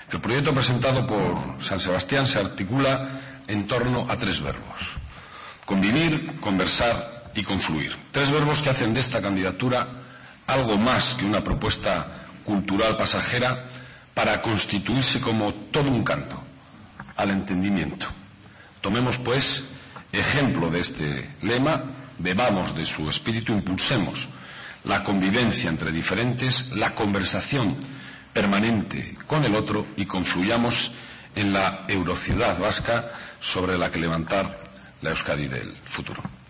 El proyecto presentado por San Sebastián se articula en torno a 3 verbos: convivir, conversar y confluir. 3 verbos que hacen de esta candidatura algo más que una propuesta cultural pasajera para constituirse como todo un canto al entendimiento. Tomemos, pues, ejemplo de este lema, bebamos de su espíritu, impulsemos la convivencia entre diferentes, la conversación permanente con el otro y confluyamos en la eurociudad vasca sobre la que levantar la Euskadi del futuro.